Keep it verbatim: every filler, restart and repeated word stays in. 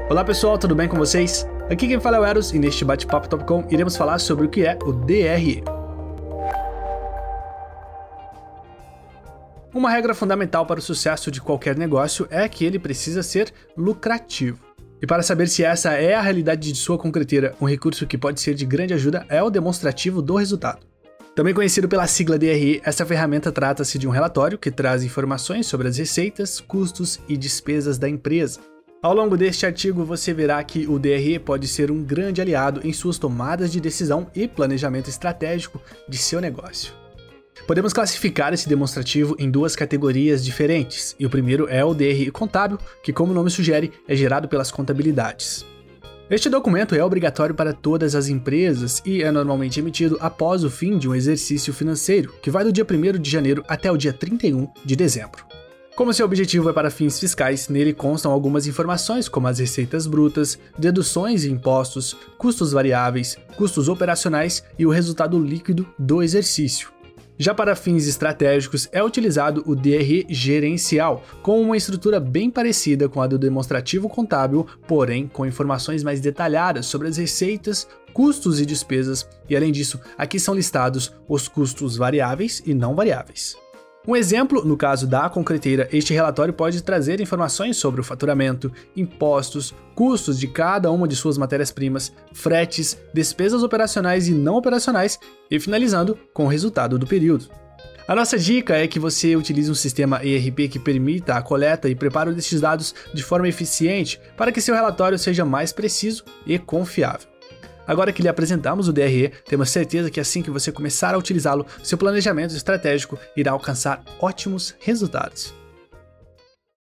Olá pessoal, tudo bem com vocês? Aqui quem fala é o Eros e neste bate-papo Top Com iremos falar sobre o que é o D R E. Uma regra fundamental para o sucesso de qualquer negócio é que ele precisa ser lucrativo. E para saber se essa é a realidade de sua concreteira, um recurso que pode ser de grande ajuda é o demonstrativo do resultado. Também conhecido pela sigla D R E, essa ferramenta trata-se de um relatório que traz informações sobre as receitas, custos e despesas da empresa. Ao longo deste artigo você verá que o D R E pode ser um grande aliado em suas tomadas de decisão e planejamento estratégico de seu negócio. Podemos classificar esse demonstrativo em duas categorias diferentes, e o primeiro é o D R E contábil, que como o nome sugere, é gerado pelas contabilidades. Este documento é obrigatório para todas as empresas e é normalmente emitido após o fim de um exercício financeiro, que vai do dia primeiro de janeiro até o dia trinta e um de dezembro. Como seu objetivo é para fins fiscais, nele constam algumas informações como as receitas brutas, deduções e impostos, custos variáveis, custos operacionais e o resultado líquido do exercício. Já para fins estratégicos, é utilizado o D R E gerencial, com uma estrutura bem parecida com a do demonstrativo contábil, porém com informações mais detalhadas sobre as receitas, custos e despesas, e além disso, aqui são listados os custos variáveis e não variáveis. Um exemplo, no caso da concreteira, este relatório pode trazer informações sobre o faturamento, impostos, custos de cada uma de suas matérias-primas, fretes, despesas operacionais e não operacionais e finalizando com o resultado do período. A nossa dica é que você utilize um sistema E R P que permita a coleta e preparo destes dados de forma eficiente para que seu relatório seja mais preciso e confiável. Agora que lhe apresentamos o D R E, temos certeza que assim que você começar a utilizá-lo, seu planejamento estratégico irá alcançar ótimos resultados.